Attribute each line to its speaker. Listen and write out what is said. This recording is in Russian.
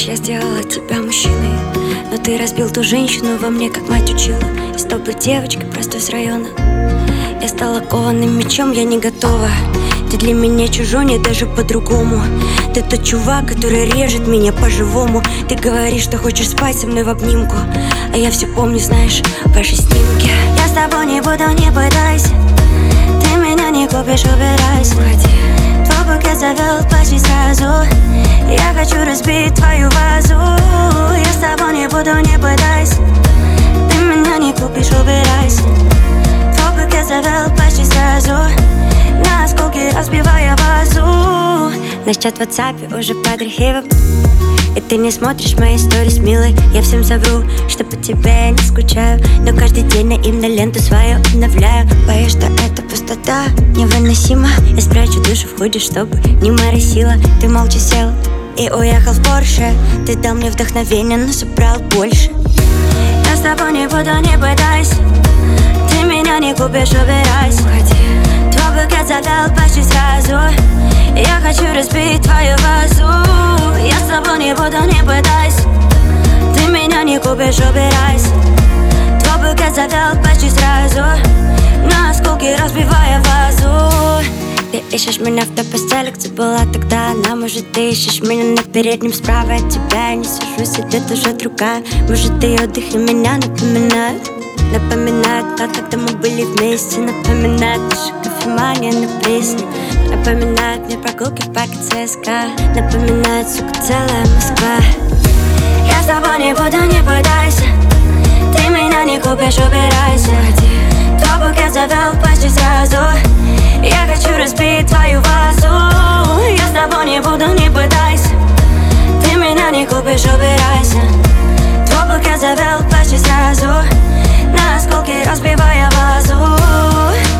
Speaker 1: Знаешь, я сделала тебя мужчиной, но ты разбил ту женщину во мне, как мать учила. И с тобой девочкой простой с района. Я стала кованым мечом, я не готова. Ты для меня чужой, не даже по-другому. Ты тот чувак, который режет меня по-живому. Ты говоришь, что хочешь спать со мной в обнимку, а я все помню, знаешь, ваши снимки. Я с тобой не буду, не пытайся. Ты меня не купишь, убирайся. Твой букет завел почти сразу. Я хочу разбить твою вазу. Я с тобой не буду, не пытайся. Ты меня не купишь, убирайся. Твой букет завел почти сразу. На осколки разбивая вазу. Наш чат в WhatsApp уже под архивом, и ты не смотришь мои сторис, милый. Я всем совру, что по тебе я не скучаю, но каждый день на им на ленту свою обновляю. Боюсь, что эта пустота невыносима. Я спрячу душу в худи, чтобы не моросила. Ты молча сел и уехал в Порше. Ты дал мне вдохновение, но собрал больше. Я с тобой не буду, не пытайся. Ты меня не купишь, убирайся. Твой букет завял почти сразу. Я хочу разбить твою вазу. Я с тобой не буду, не пытайся. Ты меня не купишь, убирайся. Твой букет завял почти сразу. На осколки разбивая вазу. Ты ищешь меня в той постели, где была тогда она. Может, ты ищешь меня на переднем справа от тебя. Я не сажусь, идет уже другая. Может, ее дых и меня напоминают. Напоминает то, когда мы были вместе. Напоминает наша кофемания на Пресне. Напоминает мне прогулки в парке ЦСКА. Напоминает, сука, целая Москва. Я с тобой не буду, не пытайся. Ты меня не купишь, убирайся. Твой букет завел почти сразу. Я хочу разбить твою вазу. Я с тобой не буду, не пытайся. Ты меня не купишь, убирайся. Твой букет завел почти сразу. На осколки разбивая вазу.